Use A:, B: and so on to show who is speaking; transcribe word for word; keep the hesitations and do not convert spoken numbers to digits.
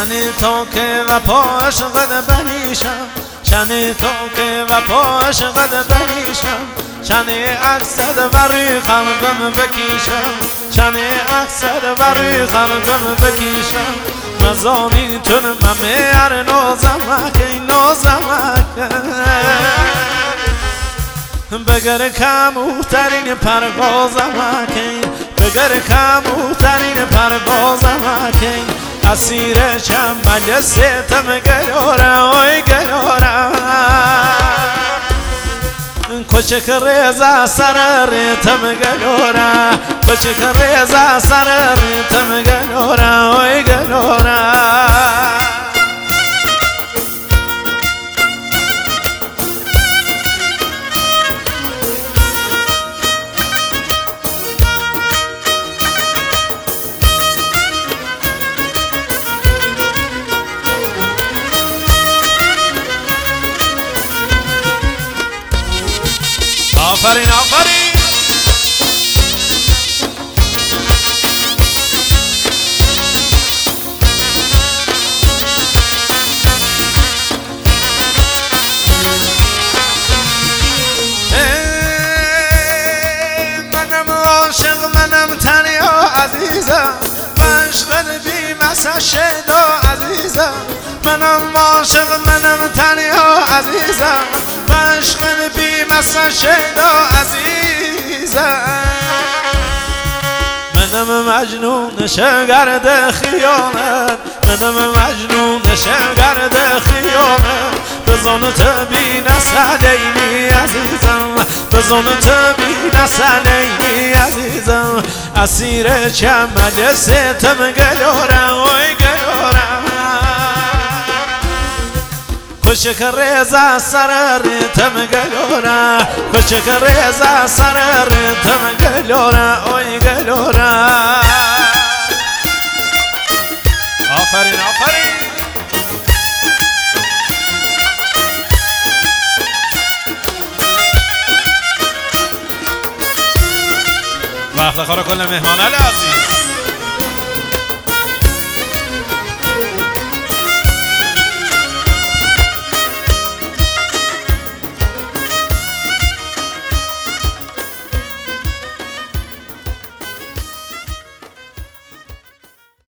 A: شنی تو که و پاش قد بریشم شنی تو که و پاش قد بریشم شنی اکسد بری قلبم بکیشم شنی اکسد بری قلبم بکیشم مزانی تون ممیر نوزمک نوزمک بگر کموترین پروازمک بگر کموترین پروازمک اسیر چم مجلستم گلورم اوی گلورم کوچک ریزا سر ریتم گلورم کوچک ریزا سر ریتم گلورم اوی گلورم آفرین آفرین منم عاشق منم تنها عزیزم عشق بی مسا شیدا عزیزم منم عاشق منم تنها عزیزم عشق بی مسا شیدا عزیزم منم مجنون شگرد خیانت منم مجنون شگرد خیانت بزنت بی نسلینی عزیزم بزنت بی نسلینی عزیزم اسیر چم مجلستم گلورم اوی گلورم کوچک ریزا سر ریتم گلورم کوچک ریزا سر ریتم گلورم اوی گلورم آفرین آفرین و افتخار کل مهمان عزیز